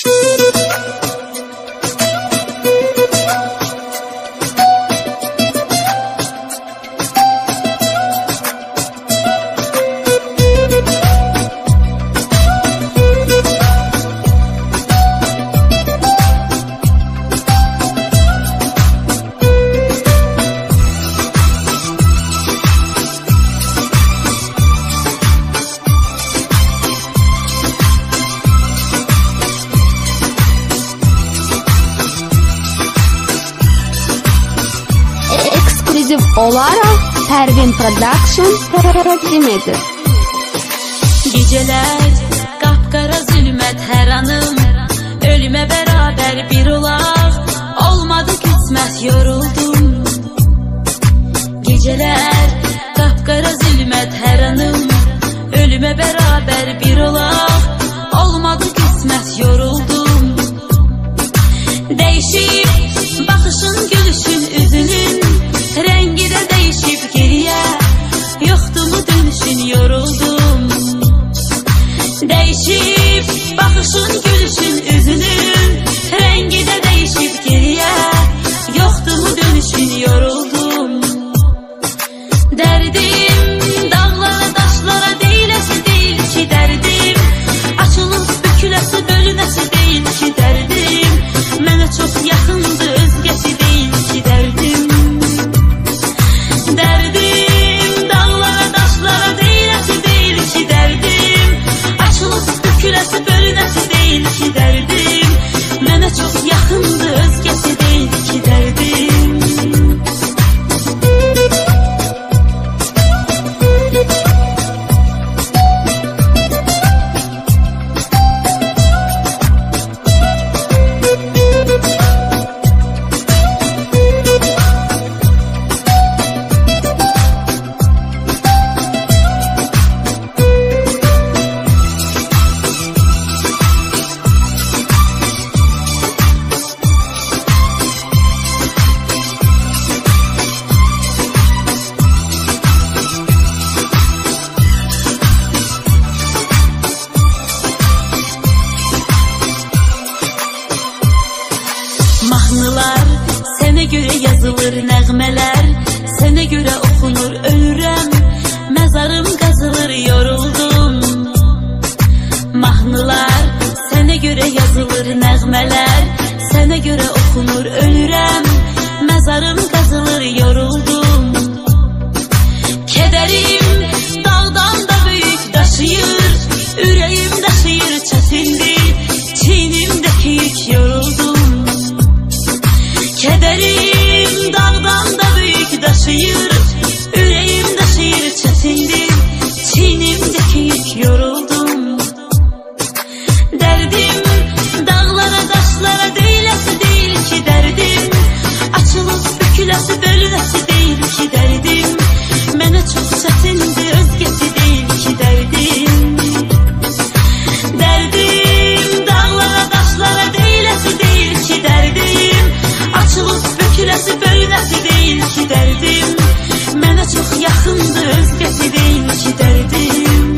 Olarak Pervin Production təqdim edir. Geceler kapkara zulmet her anım, ölüme beraber bir olaq, olmadı kısmet yoruldum. Geceler kapkara zulmet her anım, ölüme beraber bir olaq, olmadı kısmet yoruldum. Değişip bakışın, gülüşün, üzünün rengi de değişip geriye, yoktu mu dönüşün, yoruldum. Değişip bakışın, gülüşün, üzünün rengi de değişip geriye, yoktu mu dönüşün, yoruldum. Derdim dağlara taşlara değilesi değil ki derdim, açılıp bükülesi bölünesi değil ki derdim, mənə çok yakındı özgesi değil ki derdim. Derdim dağlara taşlara değilesi değil ki derdim, açılıp bükülesi bölünesi değil ki derdim, mənə çok yakındı özgesi değil ki derdim. Mahnılar sənə görə yazılır, nəğmələr sənə görə oxunur, ölürəm, məzarım qazılır, yoruldum. Mahnılar sənə görə yazılır, nəğmələr sənə görə oxunur, ölürəm, məzarım qazılır, yoruldum. Kədərim dağdan da böyük daşıyır, ürəyim daşıyır, çətindir, çiynimdəki yük, yoruldum. Kederim dağdan da büyük daşıyır, yüreğim daşıyır, çetindir, çiğnimdeki yük, yoruldum. Derdim dağlara taşlara değilesi değil ki derdim, açılıp bükülesi bölünesi değil ki derdim, mənə çok çetindir özgesi değil ki derdim. Derdim dağlara taşlara değilesi değil ki derdim, açılıp bükülesi bölünesi değil ki derdim, mənə çok yakındı özgesi değil ki derdim.